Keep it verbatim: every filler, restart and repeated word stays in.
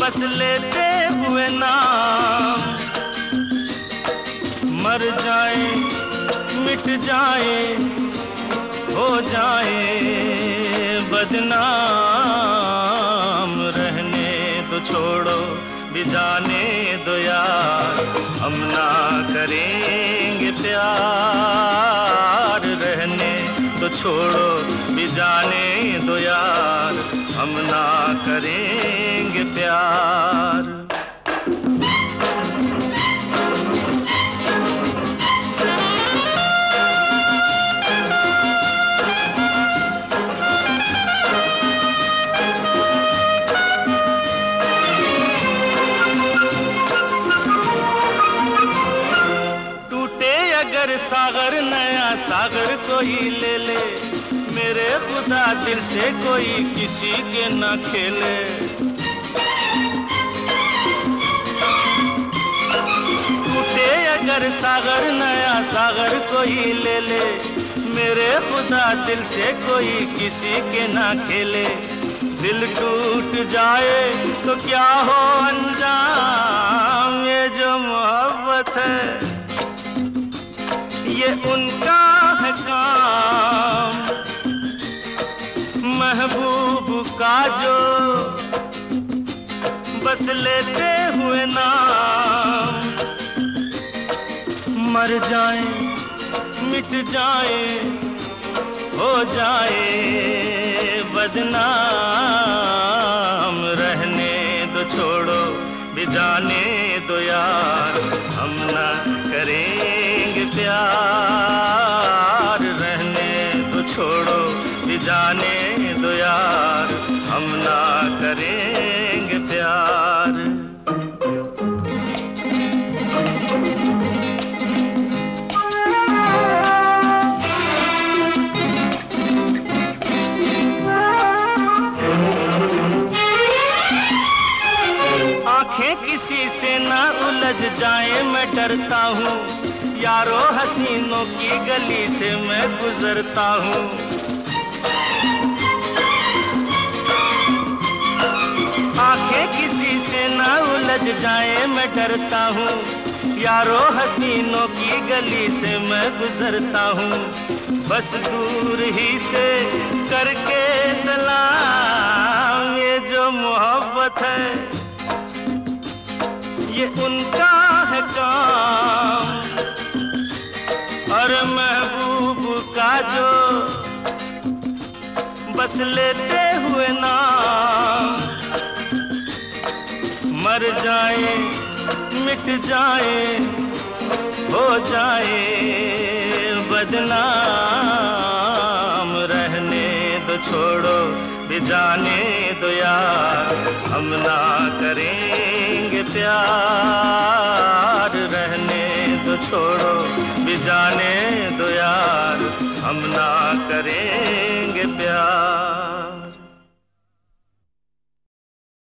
बस लेते हुए नाम, मर जाए मिट जाए हो जाए बदनाम। रहने दो छोड़ो भी जाने दो यार, हम ना करेंगे प्यार। रहने दो छोड़ो भी जाने दो यार, हम ना करेंगे प्यार। अगर सागर नया सागर कोई ले ले, मेरे खुदा दिल से कोई किसी के न खेले। टूटे अगर सागर नया सागर कोई ले ले, मेरे खुदा दिल से कोई किसी के न खेले। दिल टूट जाए तो क्या हो अंजाम, ये जो मोहब्बत है ये उनका है काम। महबूब का जो बस लेते हुए नाम, मर जाए मिट जाए हो जाए बदनाम। रहने दो छोड़ो भी जाने दो यार, हम ना करेंगे प्यार। रहने दो छोड़ो भी जाने दो यार, हम ना करेंगे प्यार। आंखें किसी से ना उलझ जाए मैं डरता हूँ, यारो हसीनों की गली से मैं गुजरता हूँ। आंखें किसी से ना उलझ जाए मैं डरता हूँ, यारो हसीनों की गली से मैं गुजरता हूँ। बस दूर ही से करके सलाम, ये जो मोहब्बत है ये उनका है काम। और महबूब का जो बस लेते हुए नाम, मर जाए मिट जाए हो जाए बदनाम। रहने दो छोड़ो भी जाने दो यार, हम ना करेंगे प्यार। रहने दो छोड़ो भी जाने दो यार, हम ना करेंगे